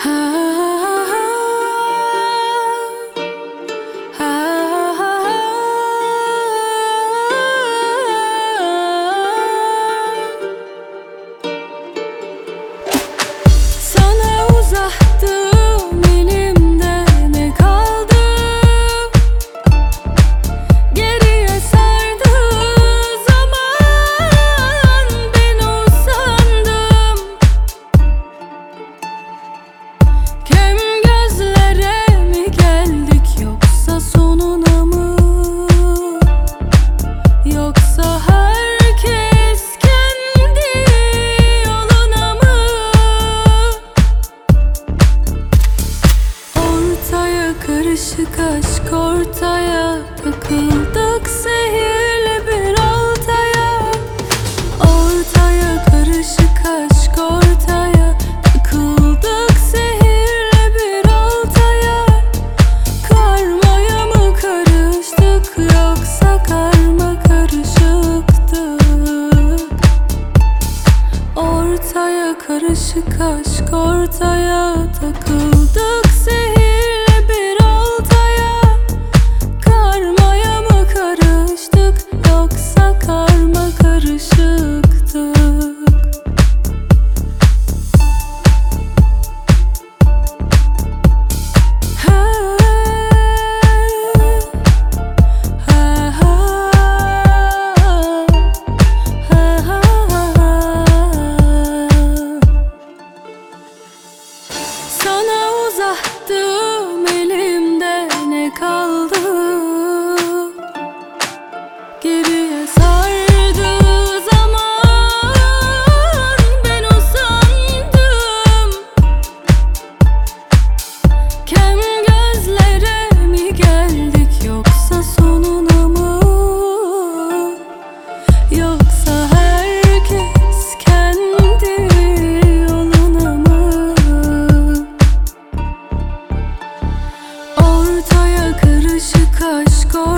Sana uzattım elimde ne kaldı? Geriye sardı zaman, ben usandım. Kem gözlere mi geldik, yoksa sonuna mı? Yoksa herkes kendi yoluna mı? Ortaya karışık aşk ortaya, takıldık sihirli bir oltaya. Ortaya karışık aşk ortaya, takıldık sihirli bir oltaya. Karmaya mı karıştık, yoksa karma karışıktık? Ortaya karışık aşk ortaya, takıldık sihirli bir oltaya. Karmaya mı karıştık, yoksa karma karışıktık? Sana uzattım elimde ne kaldı? Geriye sardı zaman, ben usandım. Kem gözlere mi geldik, yoksa sonuna mı? Yoksa herkes kendi yoluna mı? Ortaya karışık aşk